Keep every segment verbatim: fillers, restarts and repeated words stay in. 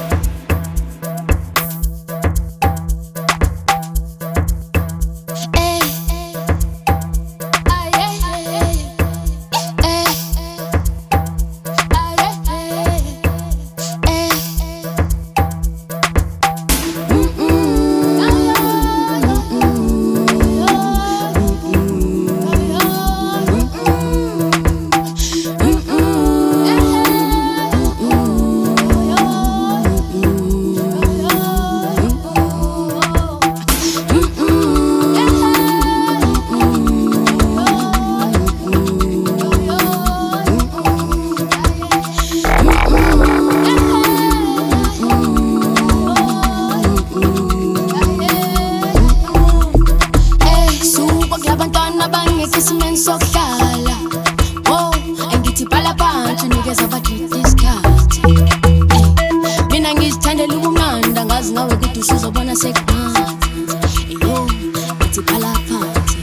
Sohlala, oh, engithi bhala phansi unikeza abadidi isikhathi. Mina ngizithandela ubumnandi, ngazi ngawe ukuthi usuzobona sekumnandi. Yo, ngithi bhala phansi.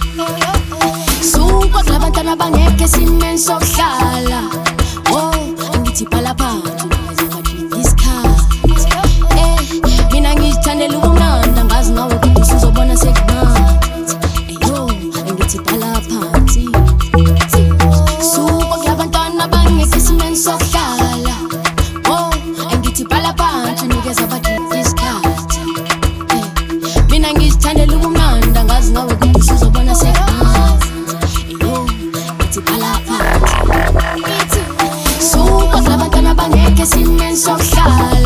Suka kulabantwana abangekho esimeni sokuhlala, oh, engithi bhala phansi unikeza abadidi isikhathi. Mina ngizithandela ubumnandi, ngazi ngawe ukuthi usuzobona sekumnandi. Yo, engithi bhala phansi. Suka kulabantwana abangekho esimeni sokuhlala, oh, engithi bhala phansi unikeza abadidi isikhathi. Mina ngizithandela ubumnandi, ngazi ngawe ukuthi usuzobona sekumnandi. Yo, ngithi bhala phansi. Suka kulabantwana abangekho esimeni sokuhlala.